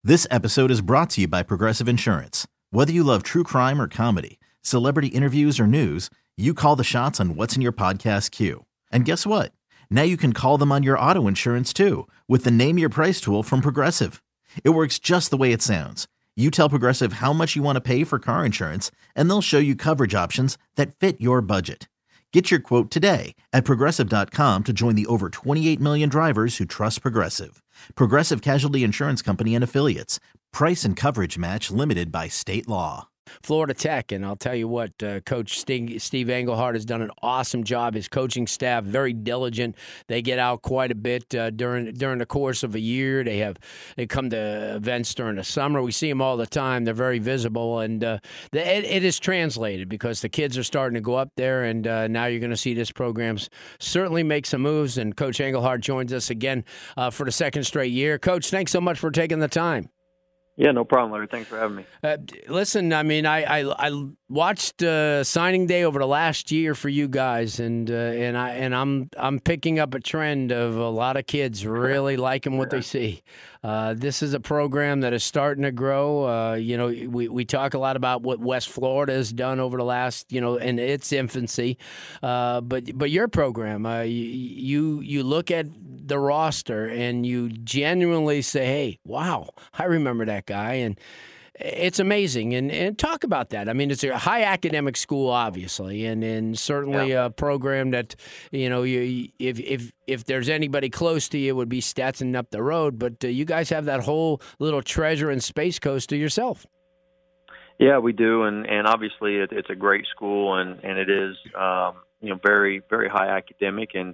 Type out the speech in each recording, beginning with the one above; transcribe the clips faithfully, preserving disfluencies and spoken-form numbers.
This episode is brought to you by Progressive Insurance. Whether you love true crime or comedy, celebrity interviews or news, you call the shots on what's in your podcast queue. And guess what? Now you can call them on your auto insurance too with the Name Your Price tool from Progressive. It works just the way it sounds. You tell Progressive how much you want to pay for car insurance, and they'll show you coverage options that fit your budget. Get your quote today at Progressive dot com to join the over twenty-eight million drivers who trust Progressive. Progressive Casualty Insurance Company and Affiliates. Price and coverage match limited by state law. Florida Tech, and I'll tell you what, uh, Coach Steve, Steve Engelhardt has done an awesome job. His coaching staff, very diligent. They get out quite a bit uh, during during the course of a year. They have they come to events during the summer. We see them all the time. They're very visible, and uh, the, it, it is translated because the kids are starting to go up there, and uh, now you're going to see this program certainly make some moves. And Coach Engelhardt joins us again uh, for the second straight year. Coach, thanks so much for taking the time. Yeah, no problem, Larry. Thanks for having me. Uh, listen, I mean, I I, I watched uh, signing day over the last year for you guys, and uh, and I and I'm I'm picking up a trend of a lot of kids really liking what they see. Uh, this is a program that is starting to grow. Uh, you know, we, we talk a lot about what West Florida has done over the last, you know, in its infancy. Uh, but but your program, uh, you you look at the roster and you genuinely say, hey, wow, I remember that guy. And it's amazing. And and talk about that. I mean, it's a high academic school, obviously, and, and certainly yeah. a program that, you know, you if if if there's anybody close to you, it would be Stetson up the road. But uh, you guys have that whole little treasure and Space Coast to yourself. Yeah, we do. And, and obviously it, it's a great school, and, and it is, um, you know, very, very high academic. And,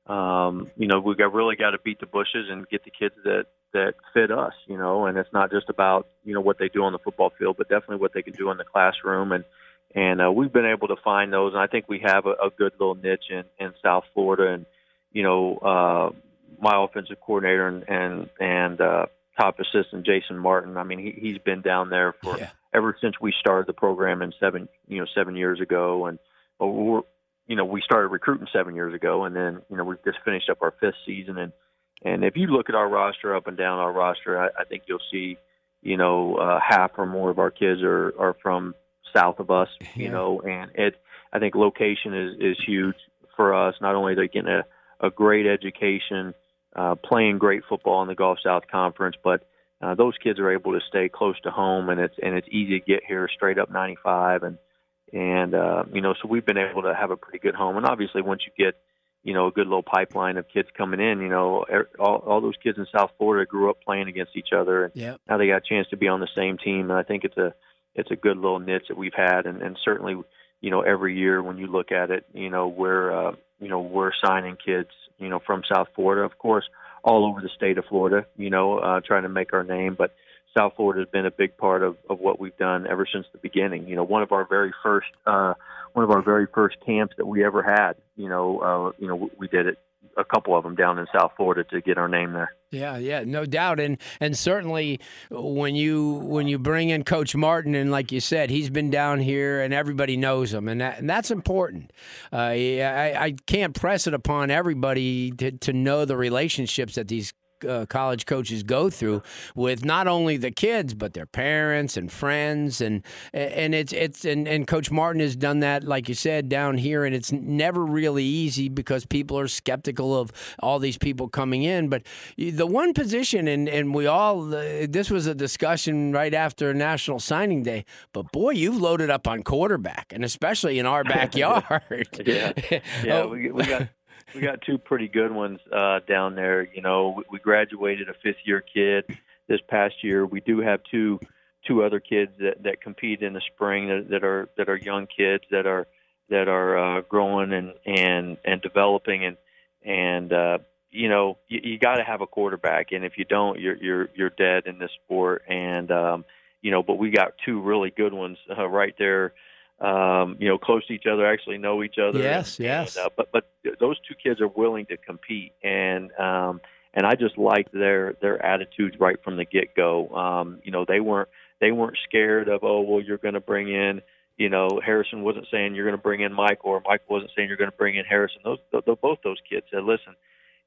um, you know, we got really got to beat the bushes and get the kids that, that fit us, you know, and it's not just about, you know, what they do on the football field, but definitely what they can do in the classroom. And, and uh, we've been able to find those. And I think we have a, a good little niche in, in South Florida. And, you know, uh, my offensive coordinator and, and, and uh, top assistant, Jason Martin, I mean, he, he's been down there for yeah. ever since we started the program in seven, you know, seven years ago. And well, we're, you know, we started recruiting seven years ago, and then, you know, we've just finished up our fifth season. And, And if you look at our roster, up and down our roster, I, I think you'll see, you know, uh, half or more of our kids are, are from south of us, you yeah. know, and it, I think location is, is huge for us. Not only are they getting a, a great education, uh, playing great football in the Gulf South Conference, but uh, those kids are able to stay close to home, and it's and it's easy to get here straight up ninety-five, and and uh, you know, so we've been able to have a pretty good home. And obviously, once you get you know, a good little pipeline of kids coming in, you know, all, all those kids in South Florida grew up playing against each other. And yep. now they got a chance to be on the same team. And I think it's a, it's a good little niche that we've had. And, and certainly, you know, every year when you look at it, you know, we're, uh, you know, we're signing kids, you know, from South Florida, of course, all over the state of Florida, you know, uh, trying to make our name. But South Florida has been a big part of, of what we've done ever since the beginning. You know, one of our very first, uh, one of our very first camps that we ever had, you know, uh, you know, we did it, a couple of them down in South Florida to get our name there. Yeah, yeah, no doubt. And and certainly when you when you bring in Coach Martin, and like you said, he's been down here and everybody knows him, and that and that's important. Uh, I, I can't press it upon everybody to, to know the relationships that these Uh, college coaches go through with not only the kids but their parents and friends, and and it's it's and, and Coach Martin has done that, like you said, down here, and it's never really easy because people are skeptical of all these people coming in. But the one position, and and we all uh, this was a discussion right after National Signing Day, but boy, you've loaded up on quarterback, and especially in our backyard. yeah, yeah, oh. we, we got. We got two pretty good ones uh, down there. You know, we graduated a fifth-year kid this past year. We do have two two other kids that, that compete in the spring that, that are that are young kids that are that are uh, growing and, and and developing, and and uh, you know you, you got to have a quarterback, and if you don't, you're you're you're dead in this sport. And um, you know, but we got two really good ones uh, right there. Um, you know, close to each other, actually know each other. Yes, and, yes. And, uh, but but those two kids are willing to compete, and um, and I just liked their their attitudes right from the get go. Um, you know, they weren't they weren't scared of, oh well, you're going to bring in, you know, Harrison wasn't saying you're going to bring in Michael, or Michael wasn't saying you're going to bring in Harrison. Those the, the, both those kids said, listen,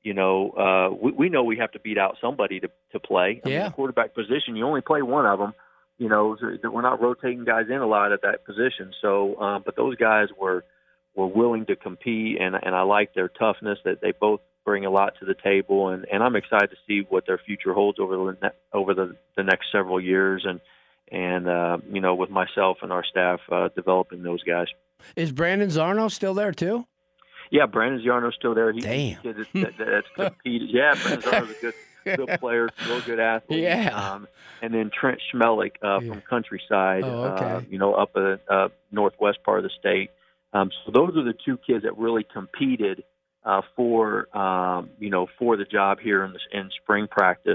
you know, uh, we, we know we have to beat out somebody to, to play. I Yeah. mean, the quarterback position, you only play one of them. You know, so we're not rotating guys in a lot at that position. So, um, but those guys were were willing to compete, and and I like their toughness. That they both bring a lot to the table, and, and I'm excited to see what their future holds over the ne- over the, the next several years, and and uh, you know, with myself and our staff uh, developing those guys. Is Brandon Zarno still there too? Yeah, Brandon Zarno's still there. He, Damn. He's a kid that, that, that's competed. Yeah, Brandon Zarno's a good, good player, real good athlete. Yeah. Um, and then Trent Schmelik uh, Yeah. from Countryside, Oh, okay. uh, you know, up in uh, northwest part of the state. Um, so those are the two kids that really competed uh, for, um, you know, for the job here in, the, in spring practice.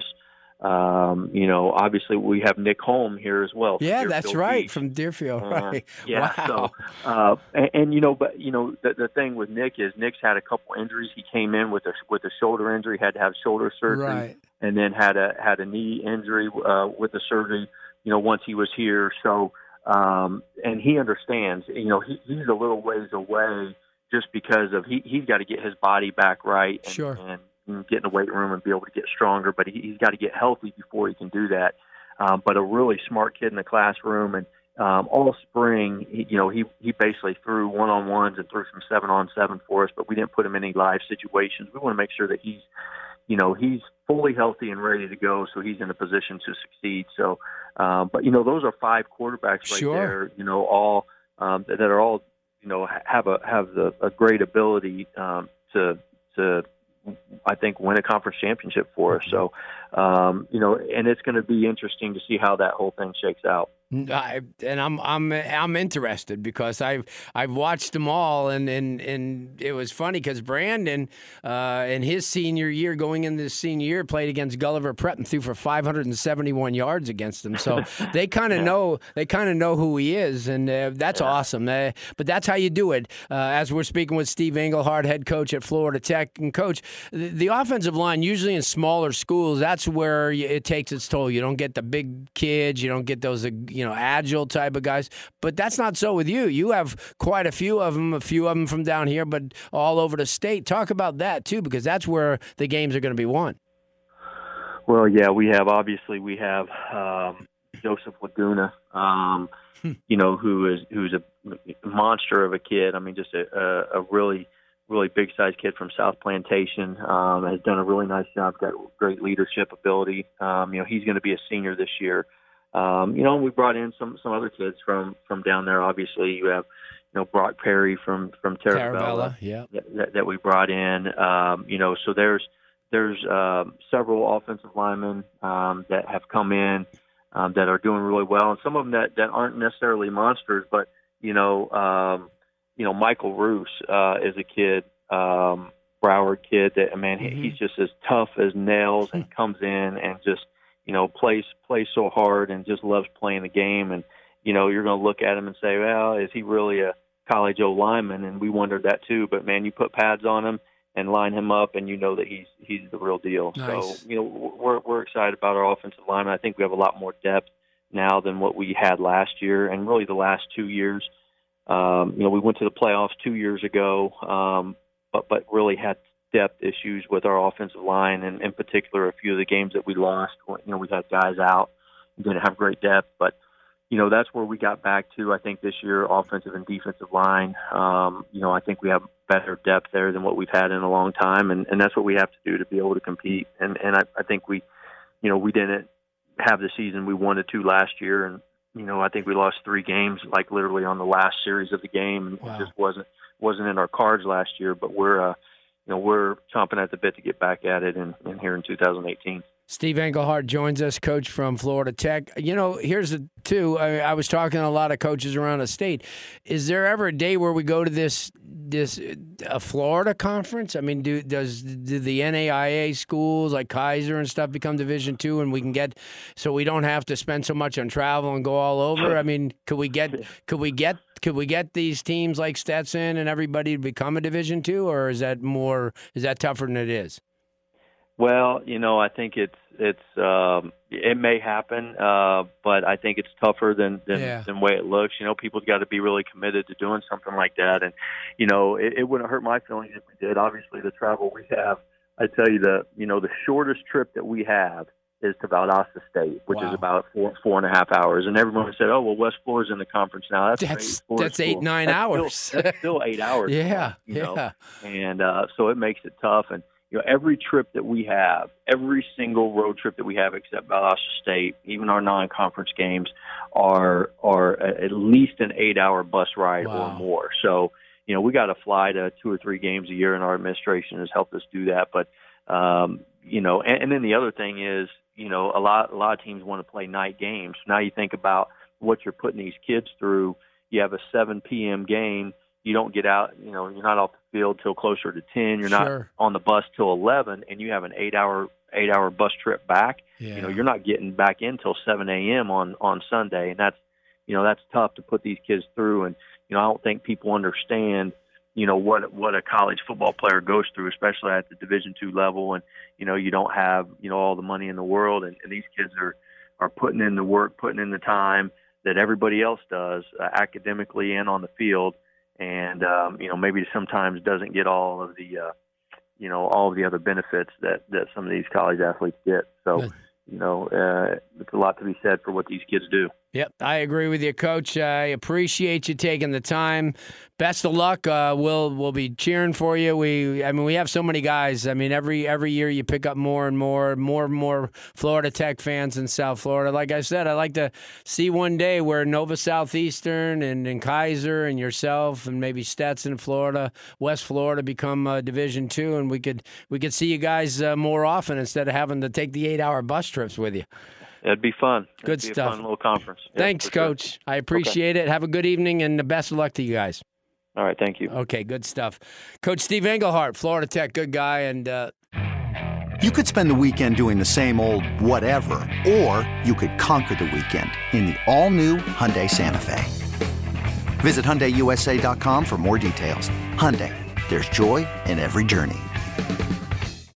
Um, you know, obviously we have Nick Holm here as well. from Yeah, Deerfield that's right, Beach. from Deerfield. Uh, Right. Yeah. Wow. So, uh, and, and you know, but you know, the, the thing with Nick is Nick's had a couple injuries. He came in with a with a shoulder injury, had to have shoulder surgery, Right. and then had a had a knee injury uh, with the surgery. You know, once he was here, so um, and he understands. You know, he, he's a little ways away just because of he he's got to get his body back right. And, Sure. and and get in the weight room and be able to get stronger, but he, he's got to get healthy before he can do that. Um, but a really smart kid in the classroom, and um, all spring, he, you know, he he basically threw one-on-ones and threw some seven-on-seven for us, but we didn't put him in any live situations. We want to make sure that he's, you know, he's fully healthy and ready to go, so he's in a position to succeed. So, um, but you know, those are five quarterbacks right Sure. there. You know, all um, that are all, you know, have a have the, a great ability um, to to. I think win a conference championship for us. So, um, you know, and it's going to be interesting to see how that whole thing shakes out. I, and I'm I'm I'm interested because I've I've watched them all, and and, and it was funny because Brandon uh, in his senior year, going into his senior year, played against Gulliver Prep and threw for five hundred seventy-one yards against them. So they kind of yeah. know they kind of know who he is, and uh, that's yeah. awesome. Uh, but that's how you do it. Uh, as we're speaking with Steve Engelhard, head coach at Florida Tech, and coach, the, the offensive line usually in smaller schools, that's where it takes its toll. You don't get the big kids, you don't get those. Uh, you know, agile type of guys. But that's not so with you. You have quite a few of them, a few of them from down here, but all over the state. Talk about that, too, because that's where the games are going to be won. Well, yeah, we have, obviously, we have um, Joseph Laguna, um, you know, who is who's a monster of a kid. I mean, just a, a, a really, really big-sized kid from South Plantation, um, has done a really nice job, got great leadership ability. Um, you know, he's going to be a senior this year. Um, you know, we brought in some, some other kids from, from down there. Obviously, you have, you know, Brock Perry from from Terravella, yeah, that, that we brought in. Um, you know, so there's there's uh, several offensive linemen um, that have come in um, that are doing really well, and some of them that, that aren't necessarily monsters, but you know, um, you know, Michael Roos uh, is a kid, um, Broward kid that man, mm-hmm. he's just as tough as nails and comes in and just. You know, plays plays so hard and just loves playing the game. And, you know, you're going to look at him and say, well, is he really a college O lineman? And we wondered that too. But, man, you put pads on him and line him up, and you know that he's he's the real deal. Nice. So, you know, we're we're excited about our offensive line. I think we have a lot more depth now than what we had last year and really the last two years. Um, you know, we went to the playoffs two years ago, um, but but really had depth issues with our offensive line, and in particular, a few of the games that we lost. You know, we had guys out, didn't have great depth, but you know that's where we got back to. I think this year, offensive and defensive line. Um, you know, I think we have better depth there than what we've had in a long time, and, and that's what we have to do to be able to compete. And and I, I think we, you know, we didn't have the season we wanted to last year, and you know, I think we lost three games, like literally on the last series of the game, and wow. it just wasn't wasn't in our cards last year. But we're uh, You know, we're chomping at the bit to get back at it in, in here in two thousand eighteen. Steve Engelhard joins us, coach from Florida Tech. You know, here's the two. I, I was talking to a lot of coaches around the state. Is there ever a day where we go to this this a Florida conference? I mean, do does do the N A I A schools like Kaiser and stuff become Division two, and we can get so we don't have to spend so much on travel and go all over? I mean, could we get could we get could we get these teams like Stetson and everybody to become a Division two, or is that more is that tougher than it is? Well, you know, I think it's it's um, it may happen, uh, but I think it's tougher than than, yeah. than the way it looks. You know, people's got to be really committed to doing something like that, and you know, it, it wouldn't hurt my feelings if we did. Obviously, the travel we have I tell you the you know the shortest trip that we have is to Valdosta State, which Wow. is about four four and a half hours. And everyone said, "Oh, well, West Florida's in the conference now. That's That's great. that's eight School. nine that's hours. Still, that's still eight hours. yeah, you yeah. know? And uh, so it makes it tough. And you know, every trip that we have, every single road trip that we have, except Valdosta State, even our non-conference games, are are at least an eight-hour bus ride Wow. or more. So you know, we got to fly to two or three games a year, and our administration has helped us do that. But um, you know, and, and then the other thing is, you know, a lot a lot of teams want to play night games. Now you think about what you're putting these kids through. You have a seven p.m. game. You don't get out, you know, you're not off the field till closer to ten. You're Sure. not on the bus till eleven, and you have an eight-hour eight-hour bus trip back. Yeah. You know, you're not getting back in till seven a.m. on on Sunday, and that's, you know, that's tough to put these kids through. And you know, I don't think people understand, you know, what what a college football player goes through, especially at the Division two level. And you know, you don't have, you know, all the money in the world, and, and these kids are are putting in the work, putting in the time that everybody else does, uh, academically and on the field. And um, you know, maybe sometimes doesn't get all of the, uh, you know, all of the other benefits that that some of these college athletes get. So, Good. you know, uh, it's a lot to be said for what these kids do. Yep, I agree with you, Coach. I appreciate you taking the time. Best of luck. Uh, we'll we'll be cheering for you. We, I mean, we have so many guys. I mean, every every year you pick up more and more, more and more Florida Tech fans in South Florida. Like I said, I'd like to see one day where Nova Southeastern and, and Kaiser and yourself and maybe Stetson, Florida, West Florida become uh, Division Two, and we could we could see you guys uh, more often instead of having to take the eight-hour bus trips with you. It'd be fun. Good It'd be stuff. A fun little conference. Yeah, Thanks, for sure. Coach. I appreciate it. Have a good evening, and the best of luck to you guys. All right, thank you. Okay, good stuff. Coach Steve Englehart, Florida Tech, good guy. And uh, you could spend the weekend doing the same old whatever, or you could conquer the weekend in the all-new Hyundai Santa Fe. Visit Hyundai U S A dot com for more details. Hyundai, there's joy in every journey.